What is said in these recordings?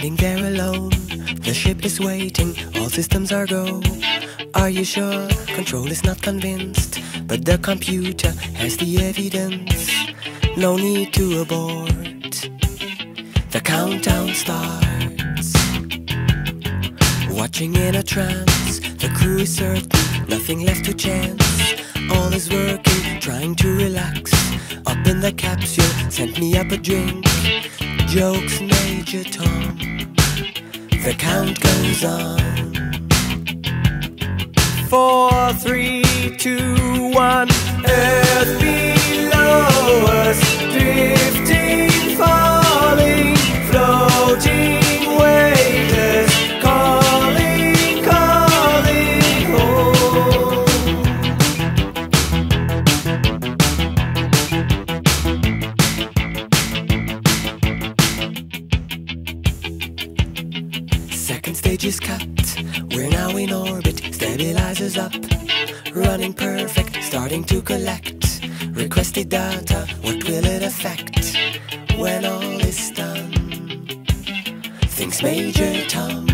Standing there alone, the ship is waiting, all systems are go. Are you sure? Control is not convinced, but the computer has the evidence. No need to abort. The countdown starts. Watching in a trance, the crew is certain, nothing left to chance. All is working, trying to relax. Up in the capsule, sent me up a drink. Jokes, Major Tom. The count goes on. 4, 3, 2, 1. Earth below us, drifting, falling, floating, weightless, calling, calling home. Second stage is cut, we're now in orbit, stabilizers up, running perfect, starting to collect requested data. What will it affect when all is done? Thinks Major Tom.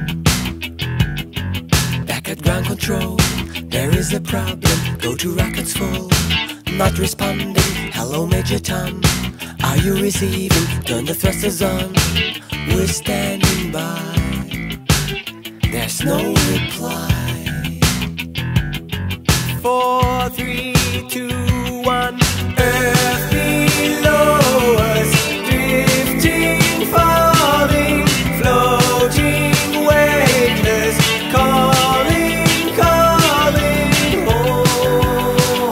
Back at ground control, there is a problem, go to rockets full, not responding. Hello Major Tom, are you receiving? Turn the thrusters on, we're standing by. There's no reply. 4, 3, 2, 1. Earth below us, drifting, falling, floating, weightless, calling, calling home.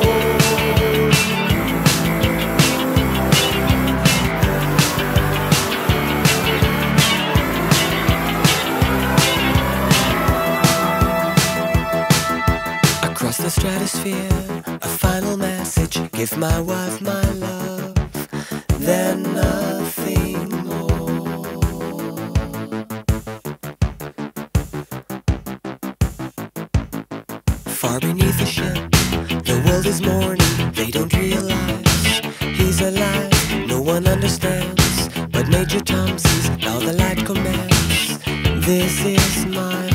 Across the stratosphere, a final message. Give my wife my love, then nothing more. Far beneath the ship, the world is mourning. They don't realize he's alive. No one understands, but Major Tom sees. Now the light commands. This is my